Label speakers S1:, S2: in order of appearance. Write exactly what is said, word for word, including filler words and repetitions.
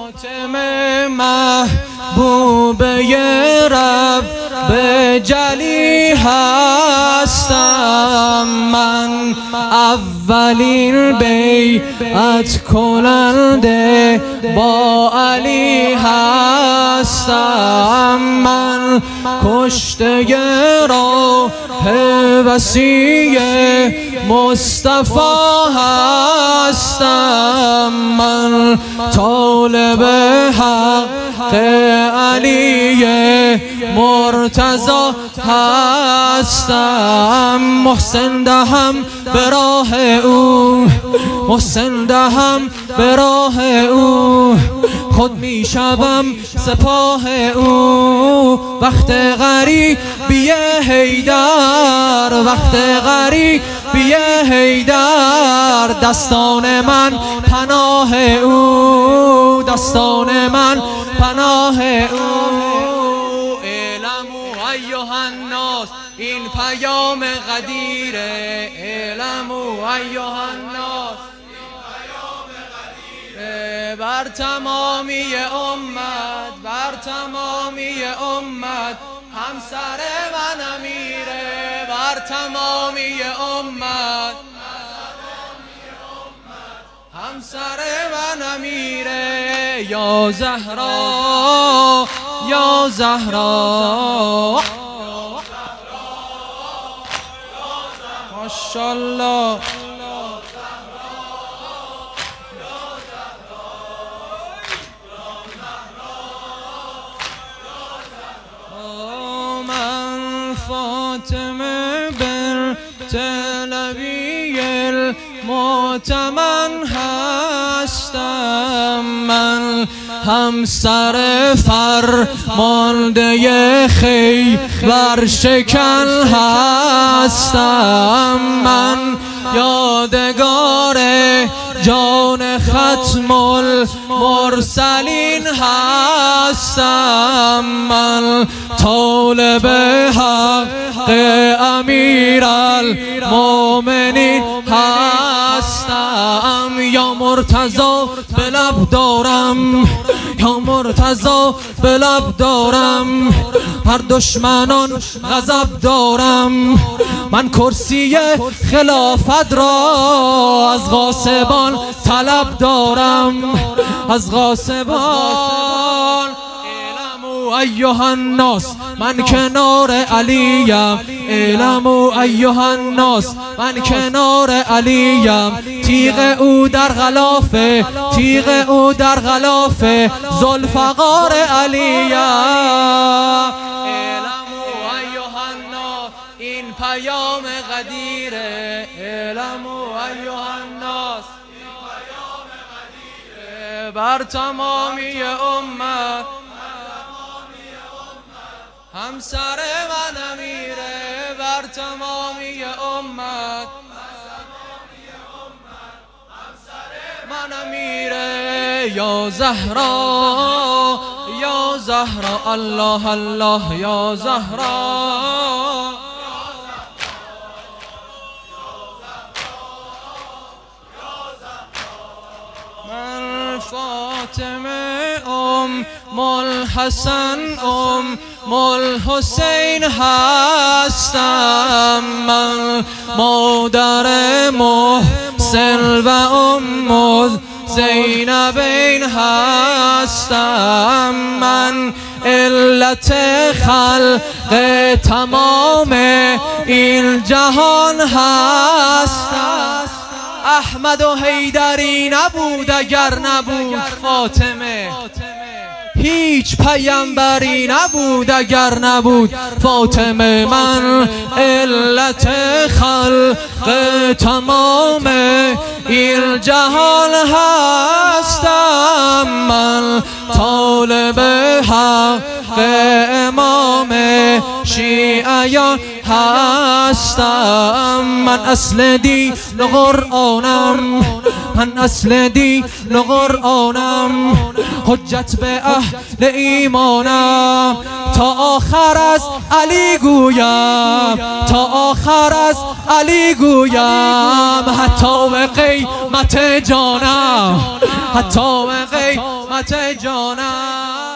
S1: فاطمه محبوبه رب به جلی هستم، من اولین بیعت کننده با علی هستم، من کشته راه وصی مصطفی هستم، من طالب حق علی مرتضی هستم، محسن دهم به راه او، محسن دهم به راه او، خود می شوم سپاه او، وقت غریبی حیدر، وقت غریبی حیدر، دستان من پناه او، دستان من پناه او. اعلموا ایها الناس، این پیام قدیره، اعلموا ایها الناس، بر تمامی امت، بر تمامی امت، همسر من امیره، بر تمامی امت، همسر من امیره، یا زهرا یا زهرا ماشاءالله. فاطمه بنت نبی المؤتمن هستم، من همسر فرمانده خیبر شکن هستم، من یادگار جان ختم المرسلین هستم، من طالب حق امیرالمومنین هستم، یا مرتضی به لب دارم، یا مرتضی به لب دارم، هر دشمنان غضب دارم، من کرسی خلافت را از غاصبان طلب دارم، از غاصبان. اعلموا ایها الناس، من کنار علیم، اعلموا ایها الناس، من کنار علیم، تیغ او در غلافه، تیغ او در غلافه ذوالفقار علیم. اعلموا ایها الناس، این پیام قدیره، اعلموا ایها الناس، این پیام قدیره، بر تمامی امت، همسر من امیره، بر تمامی امت، من امیره، یا زهرا یا زهرا، الله الله یا زهرا. من فاطمه ام الحسن ام الحسین هستم، من مادر محسن و ام زینبین هستم، من علت خلق تمام این جهان هستم، احمد و حیدری نبود اگر نبود فاطمه، هیچ پیامبری نبود اگر نبود فاطمه، من علت خلق تمام این جهان هستم، من طالب حق امام شیعیان هستم، من اصل دین قرآنم، من اصل دین قرآنم، حجت به اهل ایمانم، تا آخر از علی گویم، تا آخر از علی گویم، حتی به قیمت جانم، حتی به قیمت جانم.